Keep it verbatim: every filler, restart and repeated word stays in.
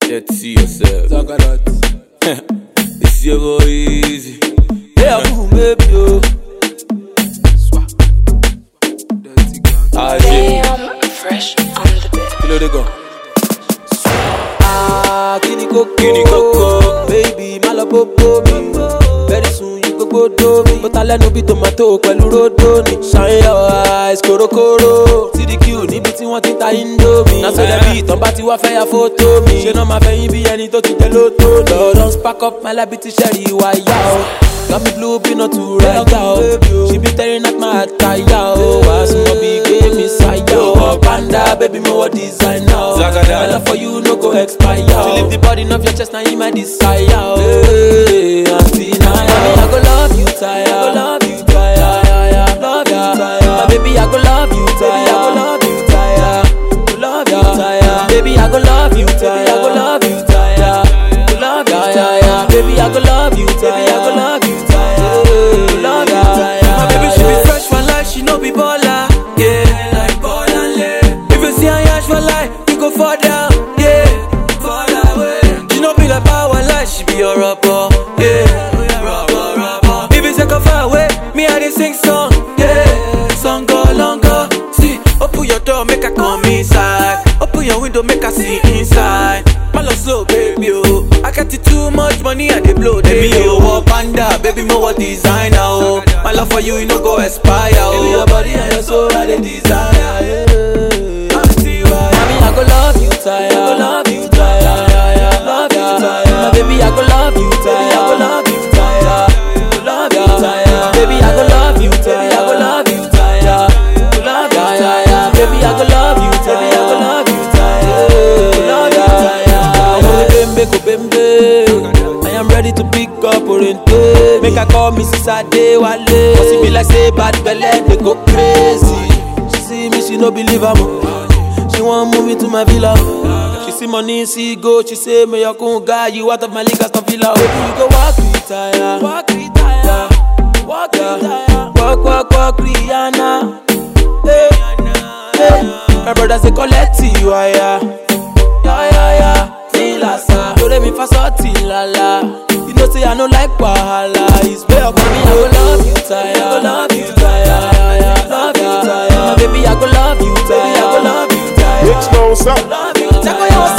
Let's see yourself. Talk a lot. It's your boy Easy. Yeah, boom, baby, yo. Swap. Dirty gun. Ah, shit. Damn, fresh on the bed. Kilo they go. Ah, kini koko, Kini koko. baby, malabobo mi. Very soon you go go do me. But I let no be tomato, pẹ̀lú rodo ni. Shine your eyes, korokoro. C D Q níbi tí wọ́n ti ta indomie. Na so dem bí ìtàn bá ti wá fẹ́ ya fótó mi. Ṣé náà máa fẹ́ yín bí ẹni tó ti jẹ lótó ni. Lọ́dọ̀ spark up my life ti ṣẹ́rí wáyà o. Got me blue bí náà tù rẹ̀ ga o. She be tearing at my attire o. Wàá súnmọ́ bí gbé mi sáyà o. Wọ́n panda baby mo wọ designer o. Zagada. My love for you no go expire o. To lift the body of your chest na you my desire o. Hey, auntie Naya. I go love you tire. I go love you tire. Love you tire. My baby I go love you tire. I go love you tire. Love you tire. Baby I go love you tire. I go love you tire. Love you tire. Baby I go love you tire. I go love you tire. Love you tire. My baby she be fresh for life, she no be baller. Yeah, like baller. If you see her yash for life, we go fall down. Yeah, fall away. She no be like power life, she be a rapper. Yeah, rapper, rapper. If it's like a far away, me I dey sing song. Yeah, song go longer. See, open your door, make her come inside. Open your window, make her see inside. My love slow, baby, oh. I got it too much money, I dey blow, baby, oh. Walk panda, baby, more what designer, oh. My love for you, you no go expire, oh. Baby, your body and your soul, I dey desire. Yeah. Auntie, why? Mommy, I go love you tire. I go love you tire. Love you tire. My baby, I go love you tire. I go love you tire. Love you tire. Baby, I go love you tire. I go love you tire. Love you tire. Baby, I go love you tire. I go love you tire. Love you tire. Bembe go bembe. I am ready to pick up Orente. Make her call me Sade Wale. Cause it be like say bad belle, they go crazy. She see me, she no believe I'm. She want move me to my villa. She see money, see go. She say me your cool guy, you out of my league, I stop villa. Baby, you go walk retire, walk retire, walk retire, walk walk walk Rihanna. Hey, hey. My brother say collect you, yeah, yeah, yeah, yeah. Feel sa, do re mi fa so ti la la. You know say I no like wahala. It's way up me, I go love you tire, I go love you tire, love you tire. My baby, I go love you tire, I go love you tire. Mix no sound. Love you tire.